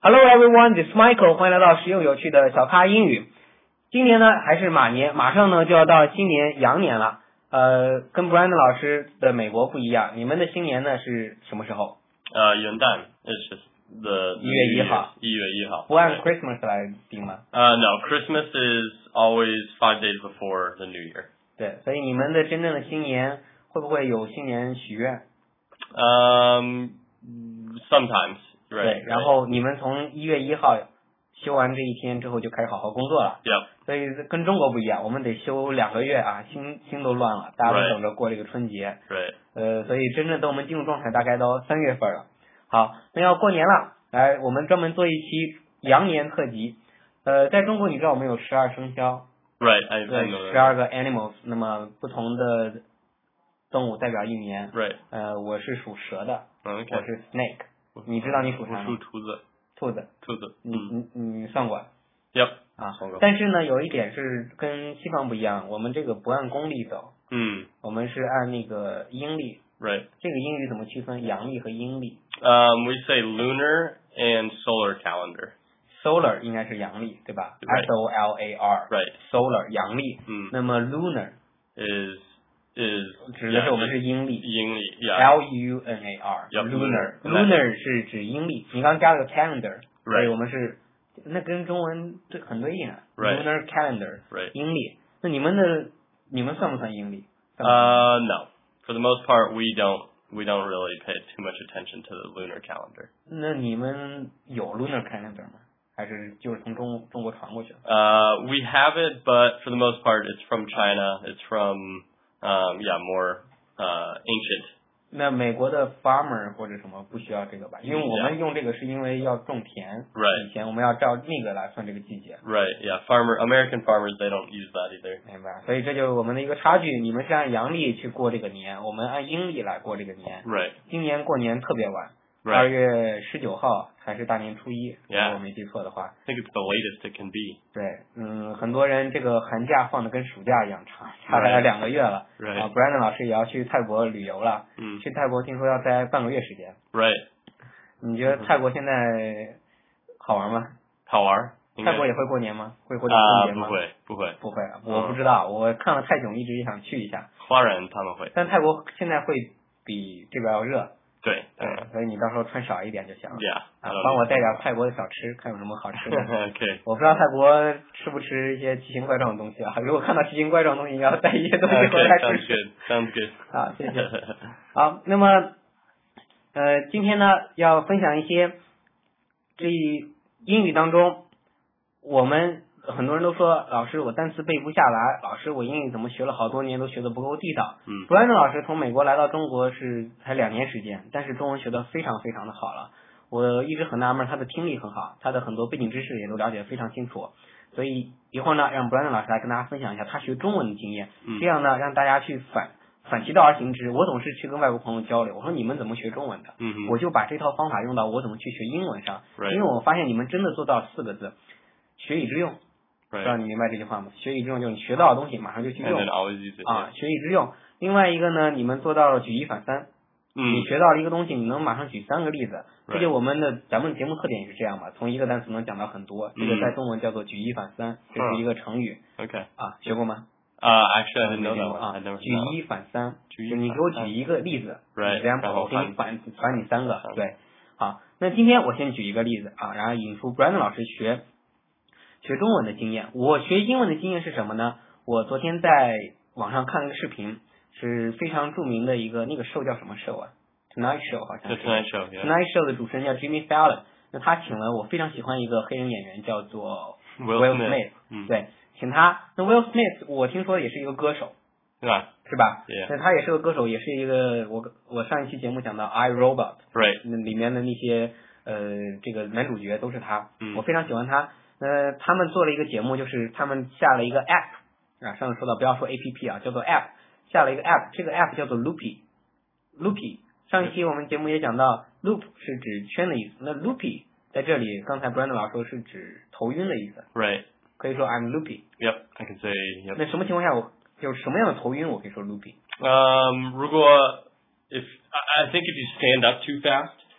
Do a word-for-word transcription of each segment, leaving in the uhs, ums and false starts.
Hello everyone, this is Michael. 欢迎来到实用有趣的小咖英语。今年呢还是马年，马上呢就要到新年羊年了。呃，跟 Brandon 老师的美国不一样，你们的新年呢是什么时候？ 呃，元旦 is just the 一月一号。 一月一号。 不按 Christmas 来定吗？ 呃、uh, no, Christmas is always five days before the New Year. 对，所以你们的真正的新年会不会有新年许愿？ Um, sometimes. 对，然后你们从一月一号休完这一天之后就开始好好工作了。 Yep. 所以跟中国不一样，我们得休两个月啊，心心都乱了，大家都等着过这个春节。 Right. 呃，所以真正等我们进入状态大概到三月份了。好，那要过年了，来，我们专门做一期羊年特辑。呃，在中国你知道我们有十二生肖。 Right. I, 对， I know 十二个 animals， 那么不同的动物代表一年。 Right. 呃，我是属蛇的。 Okay. 我是 snake。你知道你属啥吗？ 我属兔子。 兔子。 兔子。 你你你算过 ？Yep. 啊，但是呢，有一点是跟西方不一样，我们这个不按公历走。 嗯。 我们是按那个阴历。 Right. 这个英语怎么区分阳历和阴历？ Um, we say lunar and solar calendar. Solar 应该是阳历，对吧？ Right. S O L A R. Right. Solar 阳历。 嗯。 那么 lunar is is 指的是我们是阴历。 阴历 ，yeah. L U N A R. Yep, lunar. lunar. Lunar 是指阴历，你刚刚加了个 calendar， 所以 Right. 我们是那跟中文对很对应啊。 Right. Lunar calendar. Right. 阴历。那你们的你们算不算阴历？ Uh, no. For the most part, we don't we don't really pay too much attention to the lunar calendar. 那你们有 lunar calendar 吗？还是就是从中中国传过去的？ Uh, we have it, but for the most part, it's from China. It's from um, yeah, more uh ancient. 那美国的 farmer 或者什么不需要这个吧？因为我们用这个是因为要种田。 Right. 以前我们要照那个来算这个季节。 Right. Yeah. Farmer American farmers they don't use that either. 明白。所以这就是我们的一个差距。你们是按阳历去过这个年，我们按阴历来过这个年。 Right. 今年过年特别晚。 Right. 二月十九号才是大年初一。 Yeah. 如果我没记错的话。 I think it's the latest it can be. 对，嗯，很多人这个寒假放的跟暑假一样长，差了两个月了。 Right. 啊 ，Brandon 老师也要去泰国旅游了。 嗯。 去泰国听说要待半个月时间。 Right. 你觉得泰国现在好玩吗？ 好玩。 泰国也会过年吗？会过春节吗？ 不会，不会， 不会，我不知道。我看了泰囧，一直也想去一下。 华人他们会。 但泰国现在会比这边要热。 对， 对，所以你到时候穿少一点就行了。 Yeah. 啊，帮我带点泰国的小吃，看有什么好吃的。 Okay. 我不知道泰国吃不吃一些奇形怪状的东西啊？如果看到奇形怪状的东西，你要带一些东西回来吃。 Sounds good. Sounds good. 好，谢谢。好，那么呃，今天呢要分享一些这英语当中，我们很多人都说老师我单词背不下来，老师我英语怎么学了好多年都学得不够地道。 嗯。 Brandon 老师从美国来到中国是才两年时间，但是中文学得非常非常的好了。我一直很纳闷，他的听力很好，他的很多背景知识也都了解得非常清楚。所以一会儿呢，让 Brandon 老师来跟大家分享一下他学中文的经验， 嗯、 这样呢让大家去反反其道而行之。我总是去跟外国朋友交流，我说你们怎么学中文的？ 嗯、 我就把这套方法用到我怎么去学英文上， Right. 因为我发现你们真的做到四个字，学以致用。 Right. 不知道你明白这句话吗？学以致用就是你学到的东西马上就去用。 And then always use it. 啊，学以致用。另外一个呢，你们做到了举一反三。 嗯。 你学到了一个东西，你能马上举三个例子。 Right. 这就我们的咱们节目特点也是这样嘛，从一个单词能讲到很多。这个在中文叫做举一反三，这是一个成语。 Okay. 啊，学过吗？ 啊、uh, actually I didn't know that. 啊 I never 举一反三， 举一就你给我举一个例子 Right. 这样我给你反反你三个。对。好，那今天我先举一个例子啊，然后引出 Brandon 老师学学中文的经验。我学英文的经验是什么呢？我昨天在网上看了一个视频，是非常著名的一个那个 show 叫什么 show 啊 ？Tonight Show 好像是。 Tonight Show. Yeah. Tonight Show 的主持人叫 Jimmy Fallon， 那他请了我非常喜欢一个黑人演员叫做 Will Will Smith. Smith，、 嗯、 对，请他。那 Will Smith 我听说也是一个歌手， 对吧？ 是吧？ Yeah. 那他也是个歌手，也是一个我我上一期节目讲到 I Robot， Right. 那里面的那些呃这个男主角都是他， 嗯、 我非常喜欢他。呃，他们做了一个节目，就是他们下了一个 app 啊，上次说到不要说 A P P 啊，叫做 app， 下了一个 app， 这个 app 叫做 Loopy，Loopy。上一期我们节目也讲到 loop 是指圈的意思，那 Loopy 在这里刚才 Brandon 老师说是指头晕的意思。 Right. 可以说 I'm loopy。 Yep, I can say yep. 那什么情况下我就是什么样的头晕我可以说 loopy？ Um, 如果 if I think if you stand up too fast,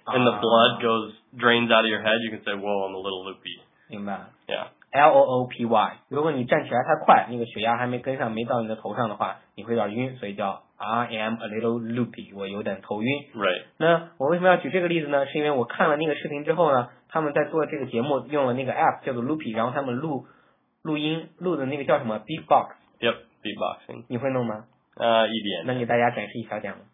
and the blood goes drains out of your head, you can say, "Whoa, I'm a little loopy." 明白。 Yeah. L O O P Y， 如果你站起来太快，那个血压还没跟上，没到你的头上的话，你会有点晕，所以叫 I am a little loopy， 我有点头晕。 Right. 那我为什么要举这个例子呢？是因为我看了那个视频之后呢，他们在做这个节目用了那个 app 叫做 Loopy， 然后他们录录音录的那个叫什么 beatbox。Yep, beatboxing. 你会弄吗？ 呃，一点。 能给大家展示一小点吗？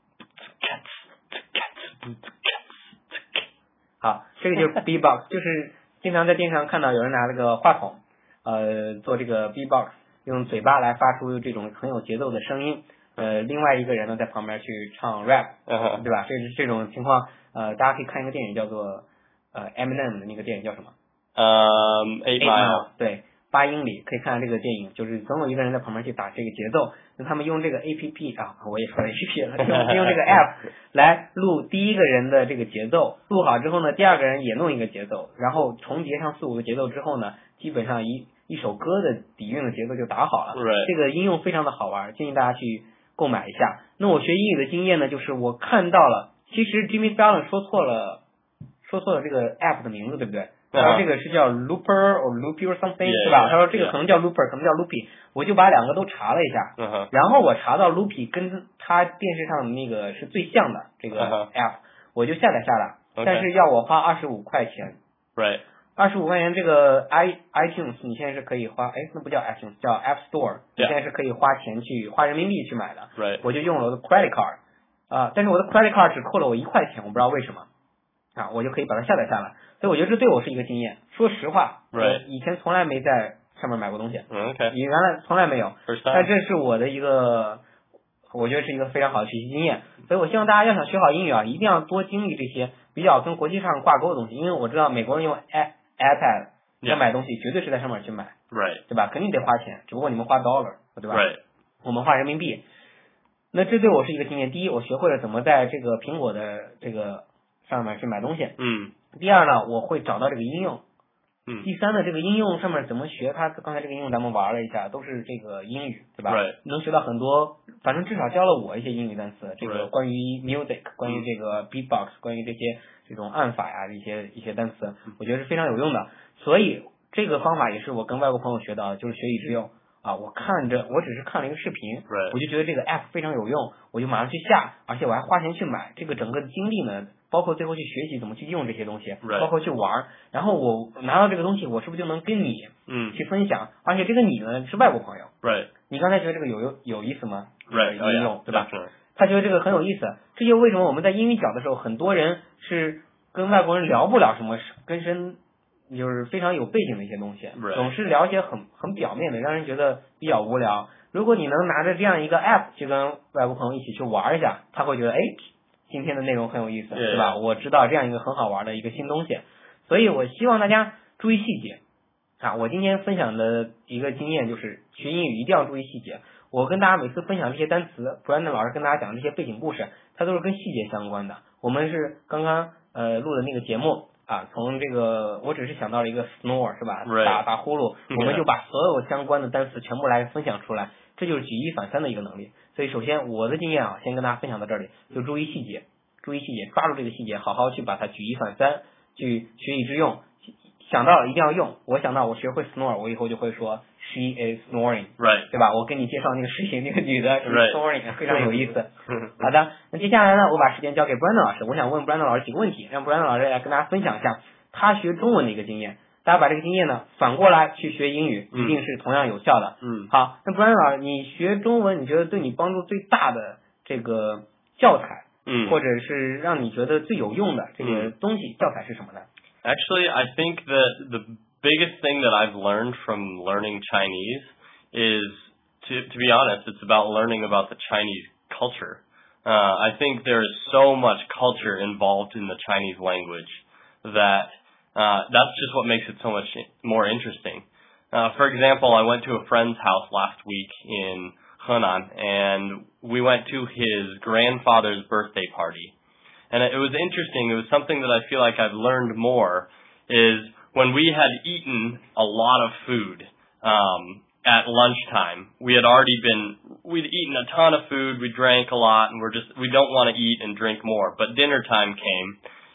好，这个就是 beatbox， 就是经常在电视上看到有人拿那个话筒，呃，做这个 beatbox， 用嘴巴来发出这种很有节奏的声音，呃，另外一个人呢在旁边去唱 rap，、uh-huh. 对吧？这这种情况，呃，大家可以看一个电影叫做呃 Eminem 的那个电影叫什么？ 呃、um, Eight Mile， 对。八英里，可以看这个电影，就是总有一个人在旁边去打这个节奏，那他们用这个 A P P 啊，我也说 A P P 了，用用这个 app 来录第一个人的这个节奏，录好之后呢，第二个人也弄一个节奏，然后重叠上四五个节奏之后呢，基本上一一首歌的底蕴的节奏就打好了。 Right. 这个应用非常的好玩，建议大家去购买一下。那我学英语的经验呢，就是我看到了，其实 Jimmy Fallon 说错了，说错了这个 app 的名字，对不对？他说这个是叫 Looper or Loopy or something， yeah, 对吧？ yeah, 他说这个可能叫 Looper， 可能叫 Loopy， 我就把两个都查了一下， uh-huh. 然后我查到 Loopy 跟他电视上的那个是最像的这个 app，、uh-huh. 我就下载下来， okay. 但是要我花二十五块钱。 Right. 二十五块钱这个 i iTunes 你现在是可以花，哎，那不叫 iTunes， 叫 App Store， 你现在是可以花钱去花人民币去买的。 Right. 我就用了我的 credit card， 啊，但是我的 credit card 只扣了我一块钱，我不知道为什么。啊，我就可以把它下载下来，所以我觉得这对我是一个经验。说实话， right. 以前从来没在上面买过东西， okay. 原来从来没有，但这是我的一个，我觉得是一个非常好的学习经验。所以我希望大家要想学好英语啊，一定要多经历这些比较跟国际上挂钩的东西，因为我知道美国人用 iPad 要买东西，绝对是在上面去买， right. 对吧？肯定得花钱，只不过你们花 dollar， 对吧？ right. 我们花人民币。那这对我是一个经验。第一，我学会了怎么在这个苹果的这个上面去买东西。 嗯。 第二呢，我会找到这个应用。 嗯。 第三呢，这个应用上面怎么学？它刚才这个应用咱们玩了一下，都是这个英语，对吧？ Right. 能学到很多，反正至少教了我一些英语单词。这个 Right. 关于 music， 关于这个 beatbox， 关于这些这种按法呀，一些一些单词，我觉得是非常有用的。所以这个方法也是我跟外国朋友学到的，就是学以致用。啊，我看着，我只是看了一个视频， right. 我就觉得这个 app 非常有用，我就马上去下，而且我还花钱去买。这个整个经历呢，包括最后去学习怎么去用这些东西， right. 包括去玩，然后我拿到这个东西，我是不是就能跟你嗯去分享？而且这个你呢是外国朋友， right. 你刚才觉得这个有有有意思吗？ right. 应用、oh, 对吧？ Definitely. 他觉得这个很有意思，这就为什么我们在英语角的时候，很多人是跟外国人聊不了什么根深。就是非常有背景的一些东西， right. 总是了解很很表面的，让人觉得比较无聊。如果你能拿着这样一个 app 去跟外国朋友一起去玩一下，他会觉得哎，今天的内容很有意思， yeah. 对吧？我知道这样一个很好玩的一个新东西，所以我希望大家注意细节啊。我今天分享的一个经验就是学英语一定要注意细节。我跟大家每次分享这些单词 Brandon 老师跟大家讲这些背景故事，它都是跟细节相关的。我们是刚刚呃录的那个节目。啊，从这个我只是想到了一个 snore 是吧？ Right. 打打呼噜，我们就把所有相关的单词全部来分享出来，这就是举一反三的一个能力。所以首先我的经验啊，先跟大家分享到这里，就注意细节，注意细节，抓住这个细节，好好去把它举一反三，去学以致用。想到一定要用，我想到我学会 snore， 我以后就会说 she is snoring， right. 对吧？我跟你介绍那个视频，那个女的 right. snoring 非常有意思。好的，那接下来呢，我把时间交给 Brandon 老师，我想问 Brandon 老师几个问题，让 Brandon 老师来跟大家分享一下他学中文的一个经验。大家把这个经验呢反过来去学英语，一定是同样有效的。 嗯， 好，那 Brandon 老师，你学中文，你觉得对你帮助最大的这个教材， 嗯， 或者是让你觉得最有用的这个东西，教材是什么呢？ Actually, I think that the biggest thing that I've learned from learning Chinese is, to, to be honest, it's about learning about the Chinese culture. Uh, I think there is so much culture involved in the Chinese language that uh, that's just what makes it so much more interesting. Uh, for example, I went to a friend's house last week in Henan, and we went to his grandfather's birthday party. And it was interesting. It was something that I feel like I've learned more is when we had eaten a lot of food um, at lunchtime. We had already been, we'd eaten a ton of food. We drank a lot, and we're just, we don't want to eat and drink more. But dinner time came,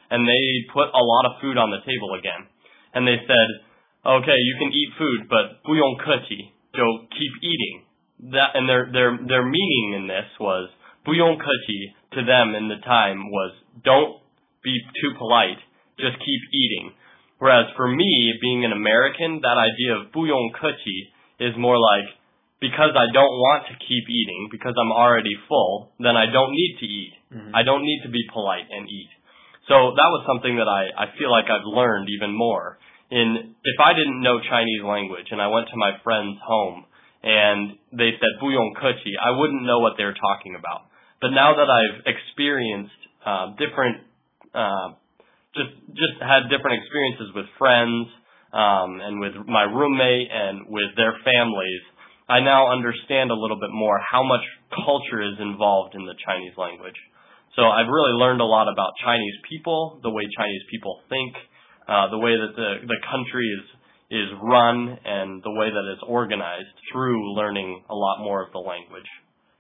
and they put a lot of food on the table again. And they said, okay, you can eat food, but 不用客气, so keep eating. That, and their, their, their meaning in this was, 不用客气 to them in the time was, don't be too polite, just keep eating. Whereas for me, being an American, that idea of 不用客气 is more like, because I don't want to keep eating, because I'm already full, then I don't need to eat. Mm-hmm. I don't need to be polite and eat. So that was something that I, I feel like I've learned even more. In, if I didn't know Chinese language and I went to my friend's home and they said 不用客气, I wouldn't know what they were talking about. But now that I've experienced uh, different, uh, just just had different experiences with friends um, and with my roommate and with their families, I now understand a little bit more how much culture is involved in the Chinese language. So I've really learned a lot about Chinese people, the way Chinese people think, uh, the way that the, the country is, is run, and the way that it's organized through learning a lot more of the language.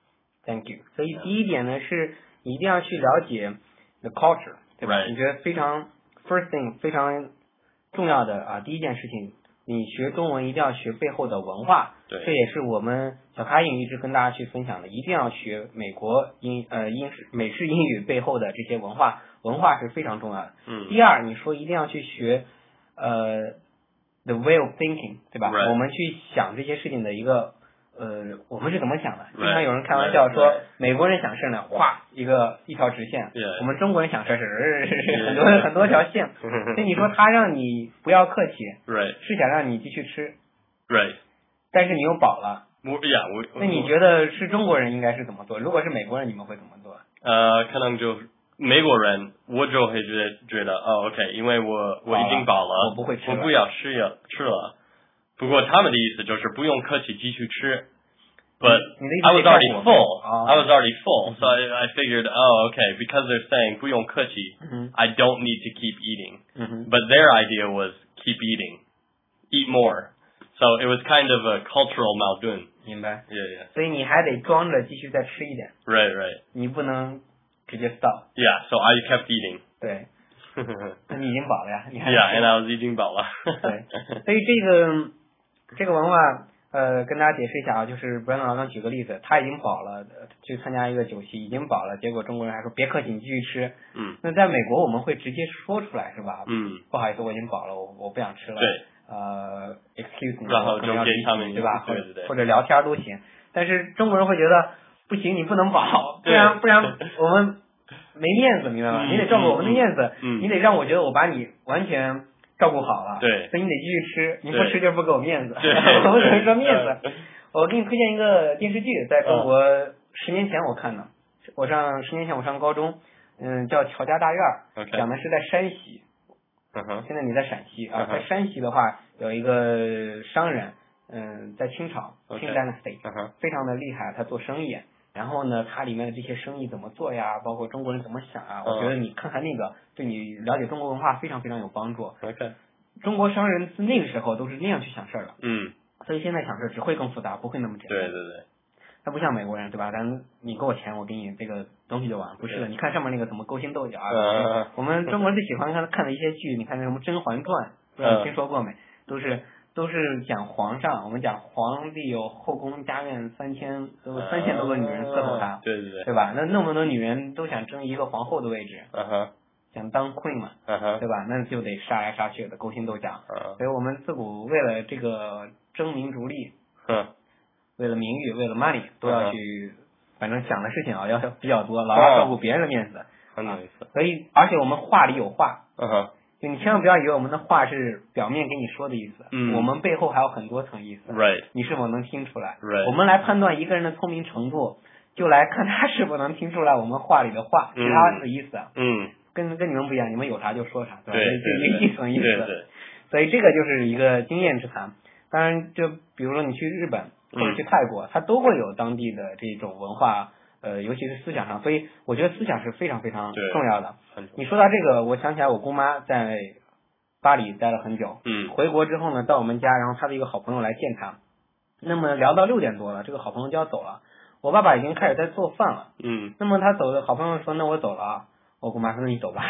Thank you. 所以第一点呢是你一定要去了解 the culture， 对吧？ Right. 你觉得非常 first thing 非常重要的啊，第一件事情，你学中文一定要学背后的文化。 对， 这也是我们小咖英语一直跟大家去分享的，一定要学美国英呃英式美式英语背后的这些文化，文化是非常重要的。 嗯。 第二，你说一定要去学呃 the way of thinking， 对吧？ Right. 我们去想这些事情的一个呃，我们是怎么想的？ Right. 经常有人开玩笑 Right. 说 Right. 美国人想事呢，画一个一条直线， Yeah. 我们中国人想事是 Yeah. 很多很多条线。所以你说他让你不要客气， Right. 是想让你继续吃， Right. 但是你又饱了。 Yeah, 我那你觉得是中国人应该是怎么做？如果是美国人，你们会怎么做？ 呃，可能就美国人，我就会觉觉得哦 ，OK， 因为我我已经饱了， 我不会吃了， 我不要吃了吃了。不过他们的意思就是不用客气，继续吃。But I was already full. I was already full, so I, I figured, oh, okay, because they're saying 不用客气, mm-hmm. I don't need to keep eating. Mm-hmm. But their idea was keep eating, eat more. So it was kind of a cultural 矛盾。 明白。 Yeah, yeah. 所以你还得装着继续再吃一点。 Right, right. 你不能直接 stop。 Yeah, so I kept eating. 对。那你已经饱了呀，你还。 Yeah, and I was 已经饱了。 对，所以这个这个文化。呃，跟大家解释一下啊，就是 Brandon 老刚举个例子，他已经饱了，去参加一个酒席，已经饱了，结果中国人还说别客气，你继续吃。 嗯。 那在美国我们会直接说出来，是吧？ 嗯。 不好意思，我已经饱了，我我不想吃了。 对。 呃 ，excuse me， 然后就给他们对吧？ 对对对。 或者聊天都行，但是中国人会觉得不行，你不能饱，不然不然我们没面子，明白吗？ 嗯、 你得照顾我们的面子， 嗯、 你得让我觉得我把你完全。照顾好了， 对， 所以你得继续吃，你不吃就不给我面子， 对我们只能说面子。我给你推荐一个电视剧，在中国十年前我看的，我上十年前我上高中，嗯，叫《乔家大院》， okay. 讲的是在山西， uh-huh. 现在你在陕西啊， uh-huh. 在山西的话有一个商人，嗯，在清朝 okay. Qing Dynasty， uh-huh. 非常的厉害，他做生意。然后呢，它里面的这些生意怎么做呀？包括中国人怎么想啊？我觉得你看看那个，对你了解中国文化非常非常有帮助。 Okay. 中国商人自那个时候都是那样去想事儿的。 嗯。 所以现在想事儿只会更复杂，不会那么简单。 对对对。 他不像美国人，对吧？咱你给我钱，我给你这个东西就完了。不是的，你看上面那个什么勾心斗角啊， 嗯、 我们中国人最喜欢看看的一些剧，你看那什么《甄嬛传》，不知道你听说过没？都是。都是讲皇上，我们讲皇帝有后宫佳苑三千，都三千多个女人伺候他， 对对对， 对吧？那那么多女人都想争一个皇后的位置， 嗯哼， 想当 queen 嘛， 嗯哼， 对吧？那就得杀来杀去的，勾心斗角。 嗯， 所以我们自古为了这个争名逐利， 嗯， 为了名誉，为了 money， 都要去，反正想的事情啊要比较多，老要照顾别人的面子， 很有意思。 所以，而且我们话里有话。 嗯哼。 就你千万不要以为我们的话是表面跟你说的意思， 嗯， 我们背后还有很多层意思。 Right. 你是否能听出来 ？Right. 我们来判断一个人的聪明程度，就来看他是否能听出来我们话里的话，其他的意思。 嗯。 跟跟你们不一样，你们有啥就说啥，对吧？ 对对对，就一层意思。 对对。 所以这个就是一个经验之谈。当然，就比如说你去日本或者去泰国，嗯、它都会有当地的这种文化。呃，尤其是思想上，所以我觉得思想是非常非常重要的。你说到这个，我想起来我姑妈在巴黎待了很久， 嗯， 回国之后呢，到我们家，然后她的一个好朋友来见她，那么聊到六点多了，这个好朋友就要走了，我爸爸已经开始在做饭了， 嗯， 那么他走的好朋友说，那我走了啊，我姑妈说那你走吧，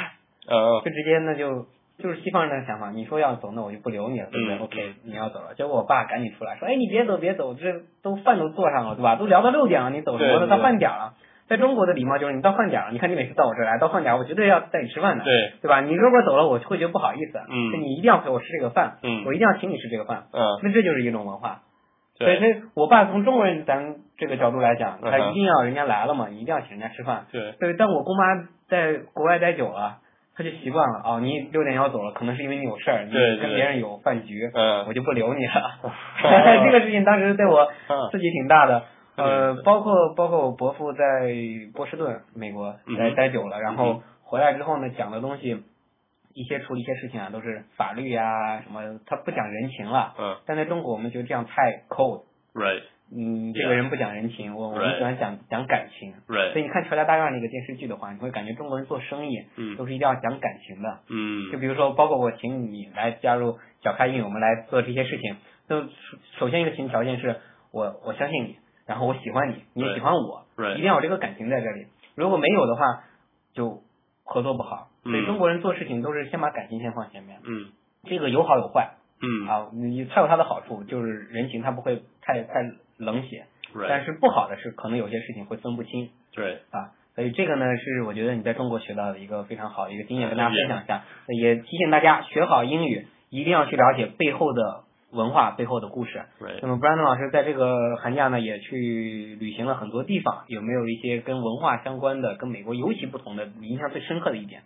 哦， 就直接那就就是西方人的想法，你说要走，那我就不留你了，对不对、 嗯、 ？OK，你要走了，结果我爸赶紧出来说，哎，你别走别走，这都饭都做上了，对吧？都聊到六点了，你走什么的？到饭点了。在中国的礼貌就是你到饭点了，你看你每次到我这儿来，到饭点我绝对要带你吃饭的， 对对吧？你如果走了，我会觉得不好意思， 嗯， 就你一定要陪我吃这个饭， 嗯， 我一定要请你吃这个饭， 嗯， 那这就是一种文化。 对， 所以，所以我爸从中国人咱这个角度来讲，他嗯一定要人家来了嘛，你一定要请人家吃饭。 对， 对，但我姑妈在国外待久了，她就习惯了哦，你六点要走了，可能是因为你有事儿，你跟别人有饭局， 嗯， 我就不留你了。这个事情当时对我刺激挺大的。呃，包括包括我伯父在波士顿，美国待、嗯、待久了，然后回来之后呢，讲的东西，一些处理一些事情啊，都是法律呀、啊、什么，他不讲人情了。 嗯。 但在中国，我们觉得这样太 cold。 Right。 嗯，这个人不讲人情，我我们喜欢讲讲感情。 Right。 所以你看《乔家大院》那个电视剧的话，你会感觉中国人做生意， 嗯， 都是一定要讲感情的。 嗯。 就比如说，包括我请你来加入小开印，我们来做这些事情，就首先一个前提条件是我我相信你。然后我喜欢你，你也喜欢我， right, right. 一定要有这个感情在这里。如果没有的话，就合作不好。所以中国人做事情都是先把感情先放前面。 嗯， 这个有好有坏。 嗯， 啊，你它有它的好处，就是人情它不会太太冷血。 right. 但是不好的是，可能有些事情会分不清。 对。 啊，所以这个呢是我觉得你在中国学到的一个非常好的一个经验，跟大家分享一下。Yeah. 也提醒大家学好英语，一定要去了解背后的文化背后的故事。 Right. 那么 Brandon 老师在这个寒假呢也去旅行了很多地方，有没有一些跟文化相关的、跟美国尤其不同的、印象最深刻的一点？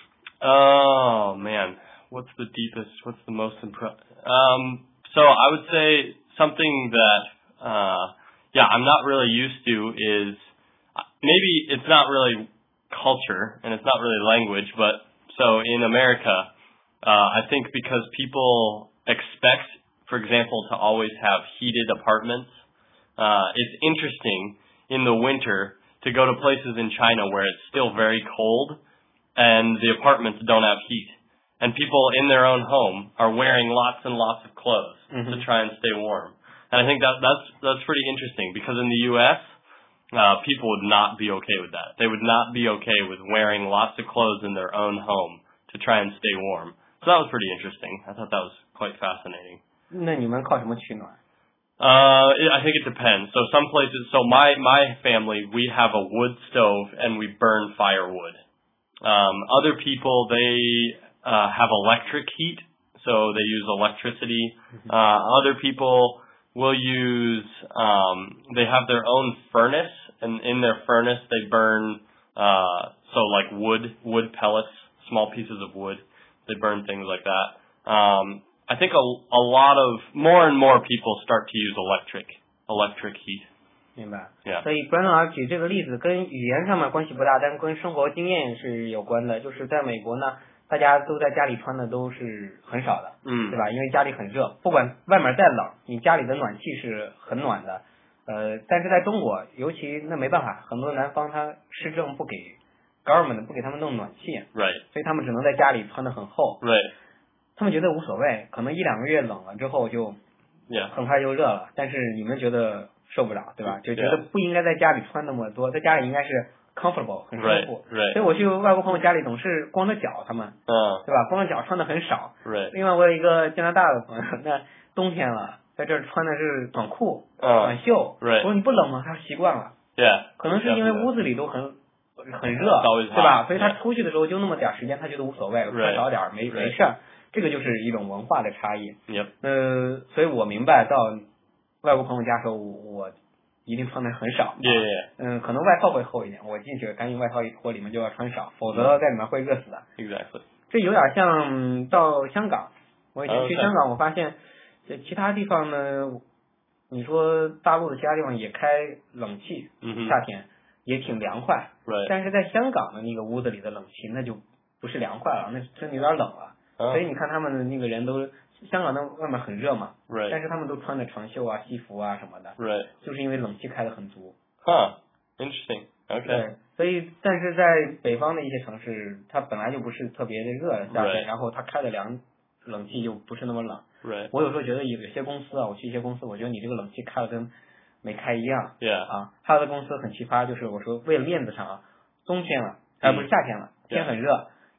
Oh man, what's the deepest? What's the most impressive? Um, so I would say something that, uh, yeah, I'm not really used to is maybe it's not really culture and it's not really language, but so in America, uh, I think because people expect, for example, to always have heated apartments. Uh, it's interesting in the winter to go to places in China where it's still very cold and the apartments don't have heat. And people in their own home are wearing lots and lots of clothes mm-hmm. to try and stay warm. And I think that that's that's pretty interesting because in the U S, uh, people would not be okay with that. They would not be okay with wearing lots of clothes in their own home to try and stay warm. So that was pretty interesting. I thought that was quite fascinating. 那你们靠什么取暖？ Uh, I think it depends. So some places, so my, my family, we have a wood stove and we burn firewood. Um, other people, they, uh, have electric heat, so they use electricity. Uh, other people will use, um, they have their own furnace, and in their furnace they burn, uh, so like wood, wood pellets, small pieces of wood. They burn things like that. Um, I think a, a lot of, more and more people start to use electric, electric heat. 明白。 Yeah. 所以 Brandon 老师举这个例子跟语言上面关系不大，但跟生活经验是有关的。就是在美国呢，大家都在家里穿的都是很少的， 嗯， 对吧？因为家里很热，不管外面再冷，你家里的暖气是很暖的。呃，但是在中国，尤其那没办法，很多南方他市政不给 government 不给他们弄暖气， Right. 所以他们只能在家里穿得很厚。 Right. 他们觉得无所谓，可能一两个月冷了之后就很快就热了， yeah. 但是你们觉得受不了，对吧？就觉得不应该在家里穿那么多，在家里应该是 comfortable 很舒服。 Right, right. 所以我去外国朋友家里总是光着脚，他们， 嗯， uh. 对吧？光着脚穿的很少。 Right. 另外我有一个加拿大的朋友，那冬天了，在这儿穿的是短裤、 uh. 短袖。 Right. 我说你不冷吗？他说习惯了。 Yeah. 可能是因为屋子里都很很热，对吧？所以他出去的时候就那么点时间，他觉得无所谓，穿少点没没事儿。这个就是一种文化的差异。 Yep. 呃，所以我明白到外国朋友家的时候，我一定穿的很少。 Yeah, yeah. 嗯，可能外套会厚一点，我进去赶紧外套一脱，里面就要穿少，否则在里面会热死的。 Exactly. 这有点像到香港，我以前去香港，我发现其他地方呢，你说大陆的其他地方也开冷气， mm-hmm. 夏天也挺凉快。 Right. 但是在香港的那个屋子里的冷气，那就不是凉快了，那真的有点冷了。所以你看他们的那个人都，香港的外面很热嘛， right. 但是他们都穿的长袖啊、西服啊什么的， right. 就是因为冷气开得很足。 Huh. Interesting. Okay. 对，所以但是在北方的一些城市，它本来就不是特别的热的夏天， right. 然后它开的凉，冷气就不是那么冷。 Right. 我有时候觉得有些公司啊，我去一些公司，我觉得你这个冷气开的跟没开一样。 Yeah. 啊，还有的公司很奇葩，就是我说为了面子上啊，冬天了，而、呃、不是夏天了，天很热。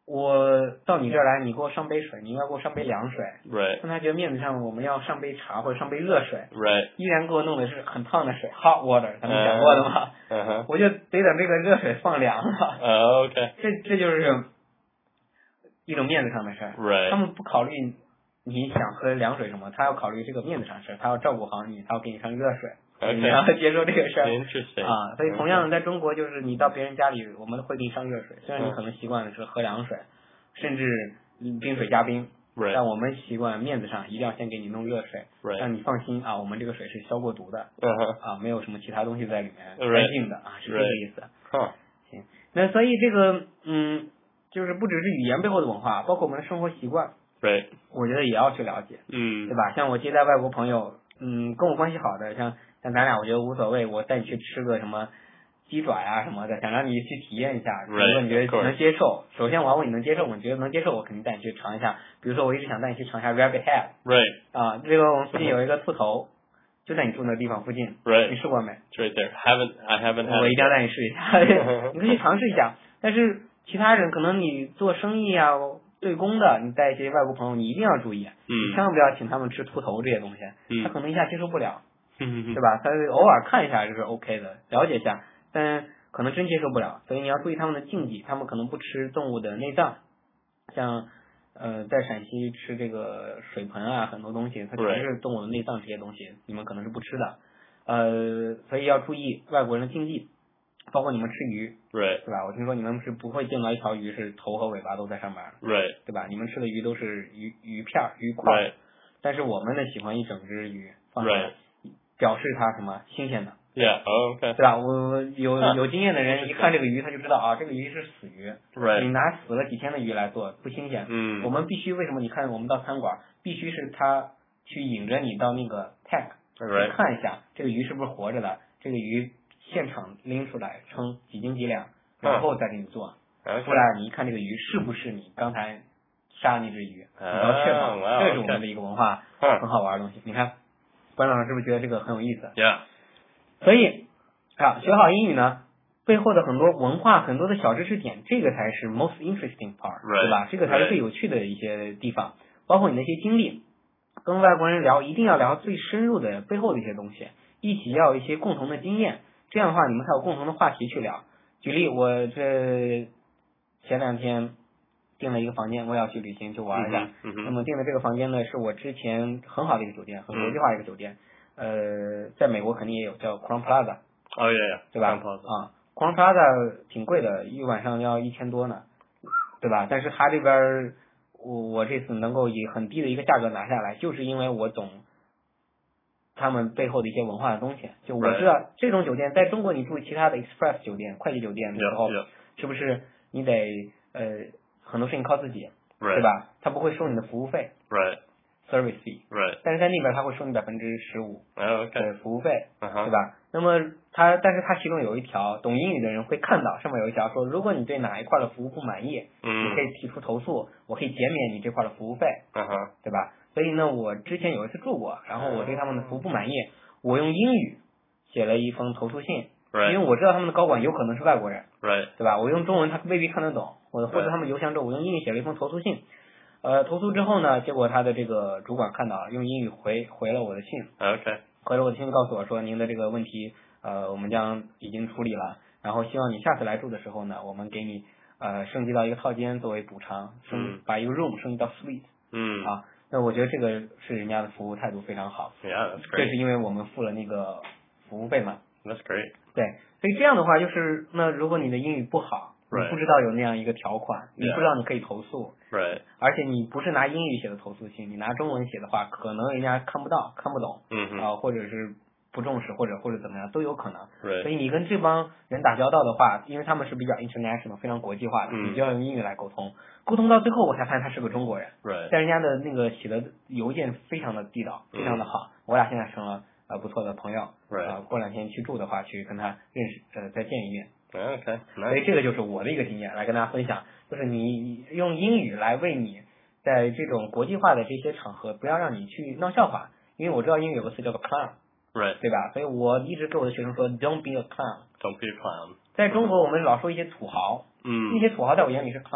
我到你这儿来，你给我上杯水，你应该给我上杯凉水。 Right. 但他觉得面子上我们要上杯茶或者上杯热水。 Right. 依然给我弄的是很烫的水 ，hot water， 咱们讲过的嘛。 Uh huh. 我就得等这个热水放凉了。 Oh, okay. 这这就是一种面子上的事儿。 Right. 他们不考虑你想喝凉水什么，他要考虑这个面子上的事儿，他要照顾好你，他要给你上热水。 Okay. 你要接受这个事儿。 Interesting. 啊，所以同样的，在中国就是你到别人家里，我们会给你上热水，虽然你可能习惯的是喝凉水，甚至冰水加冰， Right. 但我们习惯面子上一定要先给你弄热水， Right. 让你放心啊，我们这个水是消过毒的， Uh-huh. 啊，没有什么其他东西在里面， Right. 干净的啊，是这个意思。 Huh. 行，那所以这个嗯，就是不只是语言背后的文化，包括我们的生活习惯， Right. 我觉得也要去了解， Mm. 对吧？像我接待外国朋友，嗯，跟我关系好的，像像咱俩，我觉得无所谓，我带你去吃个什么鸡爪呀、什么的，想让你去体验一下，如果你觉得能接受，首先我要问你能接受，我觉得能接受，我肯定带你去尝一下。比如说我一直想带你去尝一下 rabbit head， Right. 啊，这个我们附近有一个兔头，就在你住那个地方附近， Right. 你试过没？ It's right there. Haven't I haven't had. 我一定要带你试一下，你可以尝试一下。但是其他人可能你做生意啊、对公的，你带一些外国朋友，你一定要注意， 嗯你千万不要请他们吃兔头这些东西， 嗯他可能一下接受不了。 对对吧？他偶尔看一下就是 OK 的，了解一下，但可能真接受不了，所以你要注意他们的禁忌，他们可能不吃动物的内脏，像呃在陕西吃这个水盆啊，很多东西它全是动物的内脏，这些东西你们可能是不吃的，呃，所以要注意外国人的禁忌，包括你们吃鱼， Right. 对吧？我听说你们是不会见到一条鱼是头和尾巴都在上面， Right. 对吧？你们吃的鱼都是鱼鱼片鱼块， Right. 但是我们呢喜欢一整只鱼放上来。 Right. 表示它什么新鲜的， Yeah. Oh, okay. 对吧？我有有经验的人一看这个鱼，他就知道啊，这个鱼是死鱼。 Right. 你拿死了几天的鱼来做，不新鲜。 嗯我们必须为什么？你看我们到餐馆，必须是他去引着你到那个 tag 去 Right. 看一下这个鱼是不是活着的，这个鱼现场拎出来称几斤几两，然后再给你做。 Okay. 出来你一看这个鱼是不是你刚才杀那只鱼，你要确保， Oh, wow, 这是我们的一个文化 Huh. 很好玩的东西。你看。班长是不是觉得这个很有意思？ Yeah. 所以啊，学好英语呢，背后的很多文化、很多的小知识点，这个才是 most interesting part， Right. 对吧？这个才是最有趣的一些地方，包括你的一些经历，跟外国人聊，一定要聊最深入的背后的一些东西，一起要有一些共同的经验，这样的话你们才有共同的话题去聊。举例，我这前两天订了一个房间，我也要去旅行去玩一下。 嗯哼那么订的这个房间呢，是我之前很好的一个酒店，很国际化的一个酒店。呃，在美国肯定也有，叫 Crown Plaza， Oh yeah, yeah. 对吧？ Crown Plaza. 啊 ，Crown Plaza 挺贵的，一晚上要一千多呢，对吧？但是它这边我我这次能够以很低的一个价格拿下来，就是因为我懂他们背后的一些文化的东西。就我知道这种酒店在中国你住其他的 Express 酒店、快捷酒店的时候， Yeah, yeah. 是不是你得呃很多事情靠自己， Right. 对吧？他不会收你的服务费 Right. service fee， Right. 但是在那边他会收你百分之十五 Oh, okay. 的服务费， Uh-huh. 对吧？那么他但是他其中有一条，懂英语的人会看到上面有一条说，如果你对哪一块的服务不满意， 嗯你可以提出投诉，我可以减免你这块的服务费， Uh-huh. 对吧？所以呢，我之前有一次住过，然后我对他们的服务不满意，我用英语写了一封投诉信， Right. 因为我知道他们的高管有可能是外国人， Right. 对吧？我用中文他未必看得懂，我获得他们邮箱之后，我用英语写了一封投诉信。呃，投诉之后呢，结果他的这个主管看到了，用英语回回了我的信， Okay. 回了我的信告诉我说，您的这个问题，呃，我们将已经处理了，然后希望你下次来住的时候呢，我们给你呃升级到一个套间作为补偿，升、 嗯、 把一个 room 升级到 suite， 嗯啊，那我觉得这个是人家的服务态度非常好， Yeah, that's 这 great. 是因为我们付了那个服务费嘛， That's great. 对，所以这样的话就是，那如果你的英语不好， Right. 你不知道有那样一个条款， 你 Yeah. 不知道你可以投诉， Right. 而且你不是拿英语写的投诉信，你拿中文写的话，可能人家看不到、看不懂， 嗯哼啊、或者是不重视，或者或者怎么样都有可能。 Right. 所以你跟这帮人打交道的话，因为他们是比较 international， 非常国际化的， 嗯你就要用英语来沟通。沟通到最后，我才发现他是个中国人， Right. 但人家的那个写的邮件非常的地道， 嗯非常的好，我俩现在成了呃不错的朋友。 Right. 呃，过两天去住的话，去跟他认识，呃，再见一面。 Okay. 所以 Nice. 这个就是我的一个经验，来跟大家分享，就是你用英语来为你在这种国际化的这些场合，不要让你去闹笑话，因为我知道英语有个词叫做 clown， Right. 对吧？所以我一直跟我的学生说 ，don't be a clown。 Don't be a clown. 在中国，我们老说一些土豪，那嗯。 些土豪在我眼里是 clown，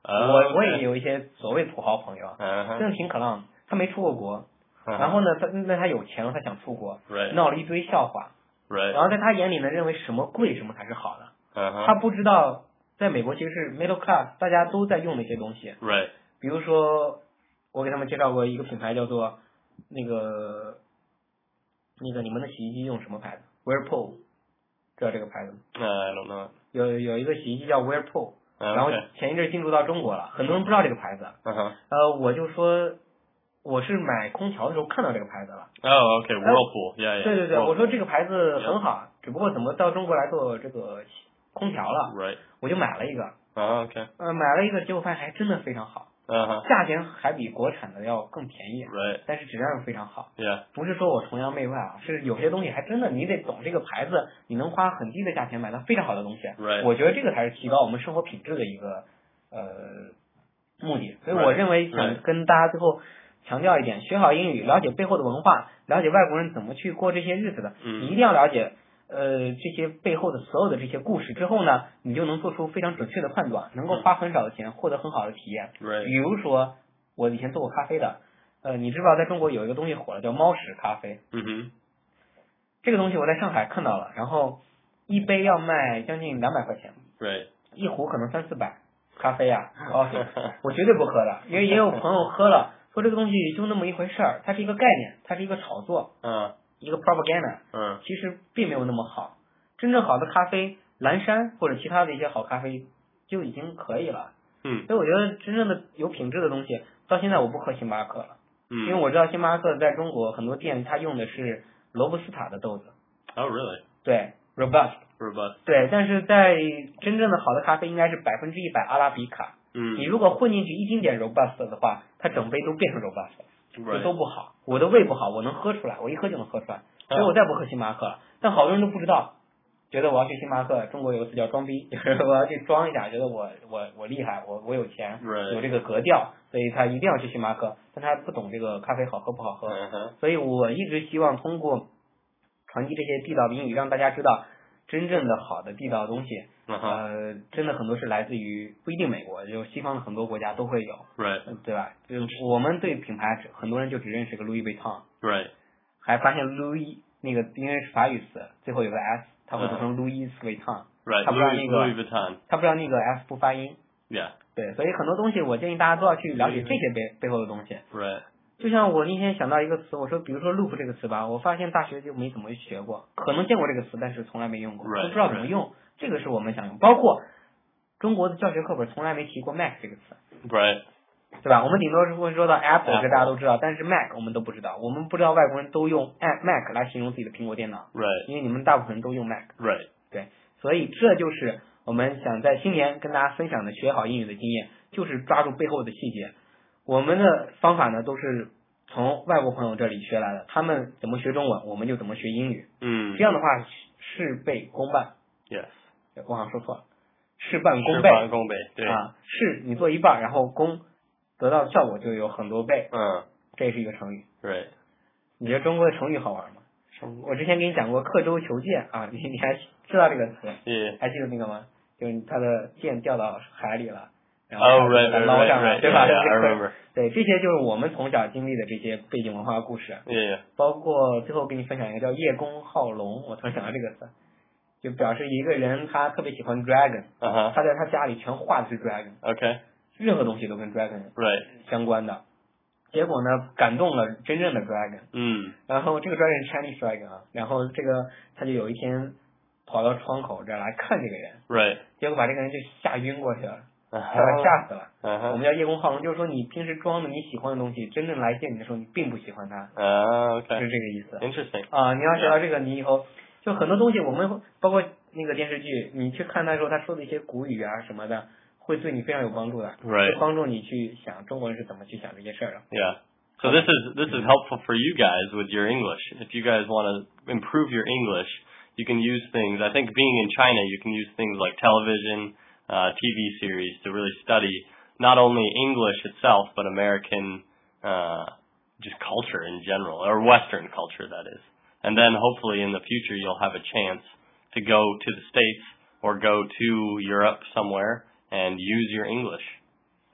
Oh, 我 okay. 我也有一些所谓土豪朋友， Uh-huh. 真的挺可浪的。他没出过国， Uh-huh. 然后呢，他那他有钱了，他想出国， Right. 闹了一堆笑话， Right. 然后在他眼里呢，认为什么贵什么才是好的。 Uh-huh. 他不知道，在美国其实是 middle class， 大家都在用的一些东西。 Right. 比如说，我给他们介绍过一个品牌叫做那个那个你们的洗衣机用什么牌子 ？Whirlpool， 知道这个牌子吗？ Uh, I don't know. 有有一个洗衣机叫 Whirlpool， Uh, 然后 okay. 前一阵进驻到中国了，很多人不知道这个牌子。 Uh-huh. 呃，我就说我是买空调的时候看到这个牌子了。 Oh, okay. Whirlpool. Yeah, yeah. 对对对， Whirlpool. 我说这个牌子很好，只不过怎么到中国来做这个空调了， Right. 我就买了一个。 Oh, okay. 呃，买了一个，结果发现还真的非常好， Uh-huh. 价钱还比国产的要更便宜， Right. 但是质量又非常好。 Yeah. 不是说我崇洋媚外啊，是有些东西还真的你得懂这个牌子，你能花很低的价钱买到非常好的东西。 Right. 我觉得这个才是提高我们生活品质的一个呃目的。所以 Right. 我认为想 Right. 跟大家最后强调一点，学好英语，了解背后的文化，了解外国人怎么去过这些日子的， 嗯你一定要了解呃这些背后的所有的这些故事之后呢，你就能做出非常准确的判断，能够花很少的钱获得很好的体验。 Right. 比如说我以前做过咖啡的，呃，你知不知道在中国有一个东西火了，叫猫屎咖啡。 Mm-hmm. 这个东西我在上海看到了，然后一杯要卖将近两百块钱， Right. 一壶可能三四百，咖啡啊，哦，我绝对不喝的，因为也有朋友喝了，说这个东西就那么一回事儿，它是一个概念，它是一个炒作， Uh, 一个 propaganda， uh. 其实并没有那么好。真正好的咖啡，蓝山或者其他的一些好咖啡就已经可以了。 Hmm. 所以我觉得真正的有品质的东西，到现在我不喝星巴克了， Hmm. 因为我知道星巴克在中国很多店它用的是罗布斯塔的豆子， Oh, really? 对 ，robust， Robust. 对，但是在真正的好的咖啡应该是百分之一百阿拉比卡， Mm. 你如果混进去一丁点 robust 的话，它整杯都变成 robust， 这 Right. 都不好。我的胃不好，我能喝出来，我一喝就能喝出来，所以我再不喝星巴克了。但好多人都不知道，觉得我要去星巴克，中国有个词叫装逼，就是我要去装一下，觉得我我我厉害，我我有钱， Right. 有这个格调，所以他一定要去星巴克，但他不懂这个咖啡好喝不好喝。 Uh-huh. 所以我一直希望通过传递这些地道的英语，让大家知道真正的好的地道的东西， Uh-huh. 呃，真的很多是来自于不一定美国，就西方的很多国家都会有， Right. 对吧？就是我们对品牌很多人就只认识个 Louis Vuitton， Right. 还发现 Louis 那个因为是法语词，最后有个 s， 他会读成 Louis Vuitton， Right. 他不知道 Louis, 那个 Louis Vuitton. 他不知道那个 s 不发音。 Yeah. 对，所以很多东西我建议大家都要去了解这些背背后的东西。 Right. 就像我那天想到一个词，我说比如说 loop 这个词吧，我发现大学就没怎么学过，可能见过这个词，但是从来没用过， Right, 都不知道怎么用。这个是我们想用，包括中国的教学课本从来没提过 Mac 这个词， Right. 对吧？我们顶多是会说到 Apple， 这 Apple 大家都知道，但是 Mac 我们都不知道，我们不知道外国人都用 Mac 来形容自己的苹果电脑， Right. 因为你们大部分人都用 Mac， Right. 对，所以这就是我们想在新年跟大家分享的学好英语的经验，就是抓住背后的细节。我们的方法呢都是从外国朋友这里学来的，他们怎么学中文，我们就怎么学英语。 Mm. 这样的话事倍功半。 Yes. 我好像说错了，事半功倍。 事半功倍，对。 啊，事你做一半，然后功得到效果就有很多倍。 嗯， 这是一个成语。 Right. 你觉得中国的成语好玩吗？我之前给你讲过刻舟求剑啊，你你还知道这个词？ Yeah. 还记得那个吗？就是他的剑掉到海里了，然后 Oh, 他 right, 把它 right, 捞 right, 上来， right. 对吧？ Yeah, 这 I 个 remember. 对，这些就是我们从小经历的这些背景文化故事。 Yeah. 包括最后给你分享一个叫叶公好龙，我突然想到这个词，就表示一个人他特别喜欢 dragon， Uh-huh. 他在他家里全画的是 dragon， Okay. 任何东西都跟 dragon Right. 相关的。结果呢，感动了真正的 dragon， Mm. 然后这个 dragon 是 Chinese dragon 啊，然后这个他就有一天跑到窗口这儿来看这个人， Right. 结果把这个人就吓晕过去了，把他 Uh-huh. 吓死了。我 Uh-huh. 们叫叶公好龙，就是说你平时装的你喜欢的东西，真正来见你的时候，你并不喜欢它， Ah, 是 okay. 这个意思。 Interesting. 啊，你要学到这个，你以后就很多东西，我们包括那个电视剧，你去看他时候他说的一些古语啊什么的，会对你非常有帮助的， Right. 会帮助你去想中国人是怎么去想这些事儿的。 Yeah. So this is this is helpful for you guys with your English. If you guys want to improve your English, you can use things. I think being in China, you can use things like television, uh, T V series to really study not only English itself, but American uh, just culture in general, or Western culture, that is. And then hopefully in the future you'll have a chance to go to the States or go to Europe somewhere and use your English.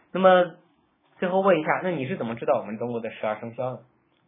那么最后问一下，那你是怎么知道我们中国的十二生肖的？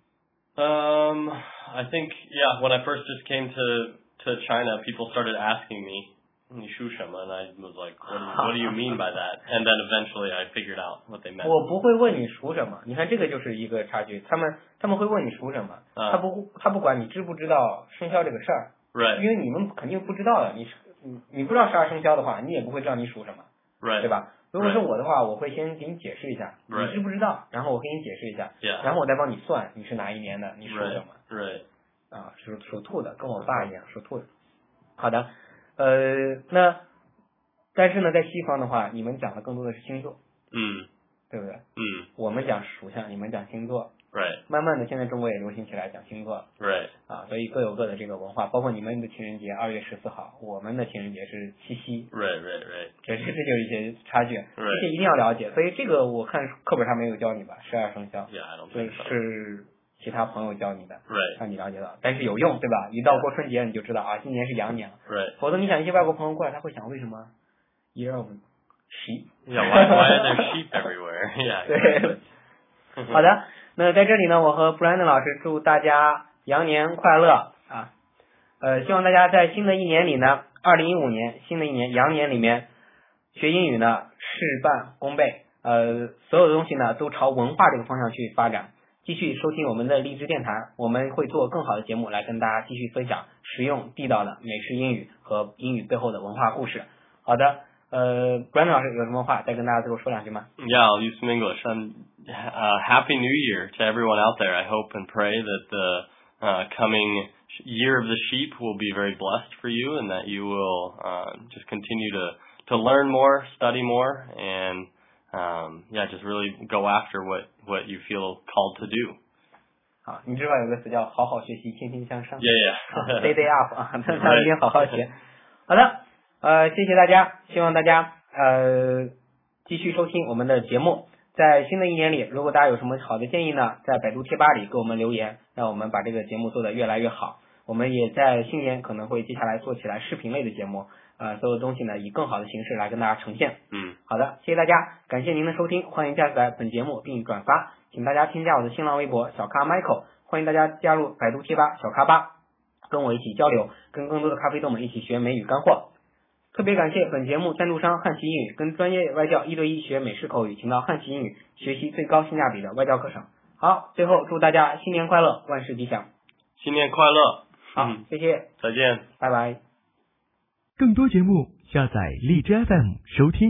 Um, I think yeah. When I first just came to to China, people started asking me, 你属什么? And I was like, what do, you, what do you mean by that? And then eventually I figured out what they meant. 我不会问你属什么，你看这个就是一个差距。他们他们会问你属什么，他不他不管你知不知道生肖这个事儿， Right. 因为你们肯定不知道的。你你你不知道十二生肖的话，你也不会知道你属什么， Right. 对吧？如果是我的话，我会先给你解释一下， Right. 你知不知道，然后我给你解释一下， Yeah. 然后我再帮你算你是哪一年的，你属什么。 Right. Right. 啊，属属兔的，跟我爸一样，属兔的。好的，呃，那但是呢，在西方的话，你们讲的更多的是星座， 嗯， 对不对？ 嗯， 我们讲属相，你们讲星座。 Right. 慢慢的，现在中国也流行起来讲星座。 Right. 啊，所以各有各的这个文化，包括你们的情人节二月十四号，我们的情人节是七夕。 Right. Right. Right. 这这这就是一些差距， Right. 这些一定要了解。所以这个我看课本上没有教你吧，十二生肖， Yeah, I don't 所以 think so. 是其他朋友教你的， Right. 让你了解到，但是有用，对吧？一到过春节你就知道啊，今年是羊年了。 Right. 否则你想一些外国朋友过来，他会想为什么 year of sheep？ Yeah, why, why are there sheep everywhere? Yeah. 对，好的，那在这里呢，我和 Brandon 老师祝大家羊年快乐啊！呃，希望大家在新的一年里呢，二零一五年新的一年羊年里面学英语呢事半功倍，呃，所有的东西呢都朝文化这个方向去发展。继续收听我们的励志电台，我们会做更好的节目来跟大家继续分享实用地道的美式英语和英语背后的文化故事。好的，呃 Brandon 老师有什么话再跟大家最后说两句吗？ Yeah, I'll use some English. Um, uh, Happy New Year to everyone out there. I hope and pray that the uh, coming year of the sheep will be very blessed for you, and that you will uh, just continue to to learn more, study more, and um, yeah, just really go after what what you feel called to do. 好，你知道有个词叫好好学习，天天向上。 Yeah, yeah. Day day up 啊，大家一定好好学。好的，呃，谢谢大家，希望大家呃继续收听我们的节目。在新的一年里，如果大家有什么好的建议呢，在百度贴吧里给我们留言，让我们把这个节目做得越来越好。我们也在新年可能会接下来做起来视频类的节目，呃，所有东西呢以更好的形式来跟大家呈现。 嗯， 好的，谢谢大家，感谢您的收听，欢迎下载本节目并转发，请大家添加我的新浪微博小咖 Michael， 欢迎大家加入百度贴吧小咖吧，跟我一起交流，跟更多的咖啡豆们一起学美语干货。特别感谢本节目赞助商汉奇英语，跟专业外教一对一学美式口语，请到汉奇英语学习最高性价比的外教课程。好，最后祝大家新年快乐，万事吉祥， 新年快乐。 好，谢谢， 再见， 拜拜。 更多节目下载荔枝 F M 收听。